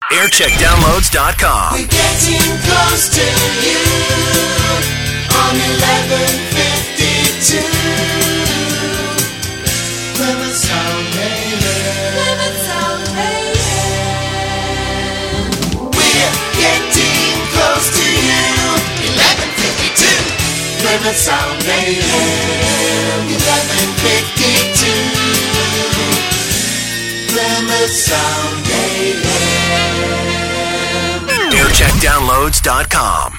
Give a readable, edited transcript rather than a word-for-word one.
aircheckdownloads.com. We're getting close to you on 1152. Plymouth Sound AM. Plymouth Sound AM. We're getting close to you. 1152. Plymouth Sound AM. 1152. Plymouth Sound AM. aircheckdownloads.com.